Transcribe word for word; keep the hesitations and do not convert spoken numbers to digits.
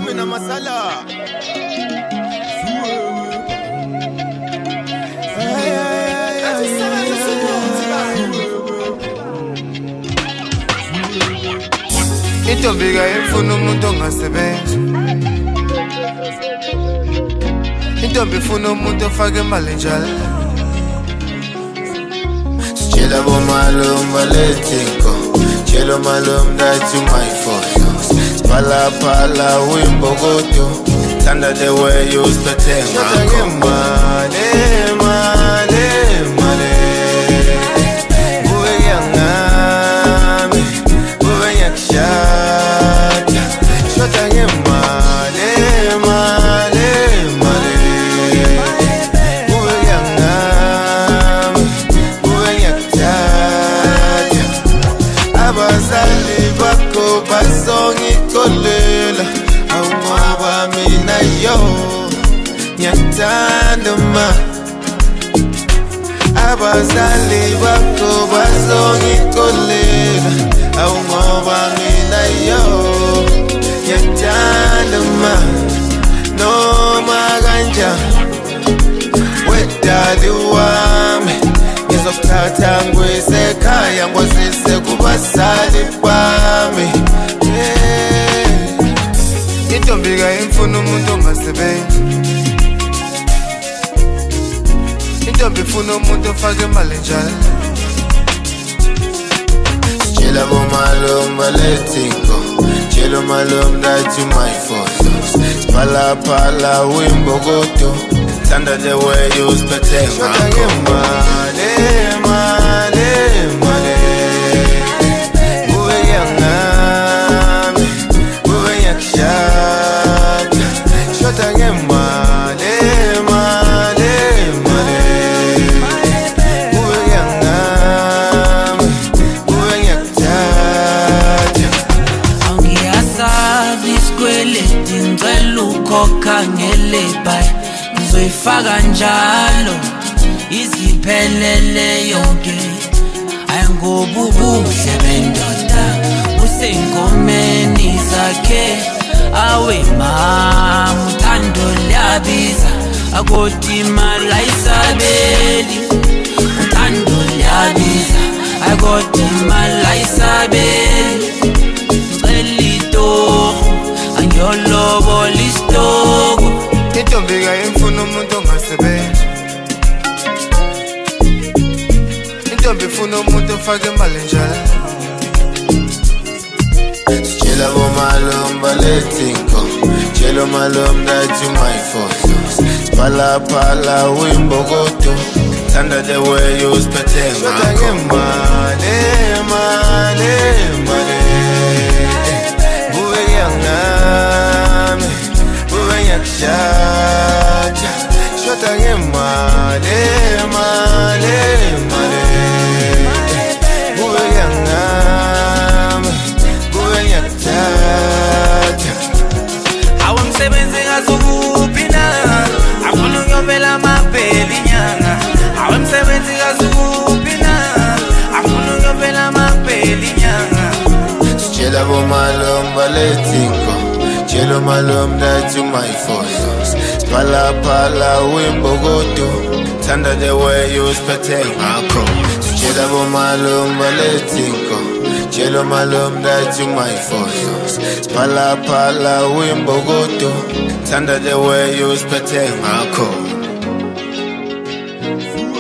Mame na masala. Intombi kayifuna umuntu ongasebenzi. Intombi ifuna umuntu ofake imali njalo. Sitshela bomalum balethinko, tshela malum that you my photos. Pala pala wimbogodo, thanda the way you stathenga male male male. Buwe yangami, buwe yakshata, shota ngemale male male. Buwe yangami, buwe yakshata. Abazali bako bazongikolela, awungoba mina yo ngiyakuthanda ma. Abazali bako bazongikolela, awungoba mina yo ngiyakuthanda ma. Noma kanjani wedali wami, ngizokuthatha ngiyise ekhaya ngozise kubazali bami. Intombi kayifuna umuntu ongasebenzi. Intombi ifuna umuntu ofake imali njalo. Tshela bomalum balethinko, tshela malum that you my photos. Pala pala wimbogodo, thanda the way you stathenga male male male. Buwe yangami, buwe yakshata, shota ngemale male male. Buwe yangami, buwe yakshata. Angiyasabi isikweleti ngicela ukhokha ngelebhayi, ngizoyifaka njalo iziphelele yonke. Ayingobubuhle bendoda usengomeni zakhe. Awe mama uthando liyabiza, akoti imali ayisabeli. Uthando liyabiza, akoti imali ayisabeli. Ngicela itoho, angiyolobola isitoko. Intombi kayifuna umuntu ongasebenzi. Intombi ifuna umuntu ofake imali njalo. Sitshela bomalum balethinko, tshela malum that you my photos. Pala pala wimbogodo, thanda the way you stathenga male male male. Buwe yangami, buwe yakshata, shota ngemale male male. Buwe yangami, buwe yakshata. Awumsebenzi ngazukuphi na, afuna ukuyovela amapheli nyanga. Awumsebenzi ngazukuphi na, afuna ukuyovela amapheli nyanga. Tshela bomalum balethinko, tshela malum that you my photos. Pala pala wimbogodo, thanda the way you stathenga Tshela bomalum balethinko, tshela malum that you my photos. Pala pala wimbogodo, thanda the way you stathenga.